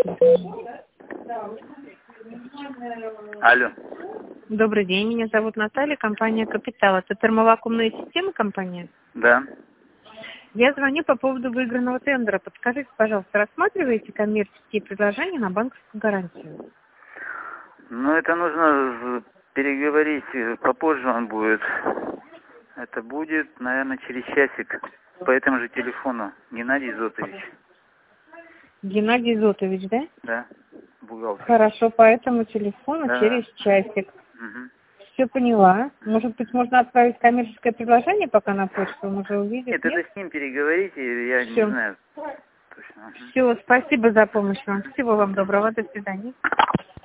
Алло. Добрый день, меня зовут Наталья, компания «Капитал». Это термовакуумные системы компания? Да. Я звоню по поводу выигранного тендера. Подскажите, пожалуйста, рассматриваете коммерческие предложения на банковскую гарантию? Ну, это нужно переговорить, попозже он будет. Это будет, наверное, через часик по этому же телефону. Геннадий Зотович. Геннадий Зотович, да? Да, бухгалтер. Хорошо, по этому телефону Да. через часик. Угу. Все поняла. Может быть, можно отправить коммерческое предложение пока на почту, он уже увидит? Нет, это с ним переговорите, я Всё. не знаю точно. Все, спасибо за помощь вам. Всего вам доброго, до свидания.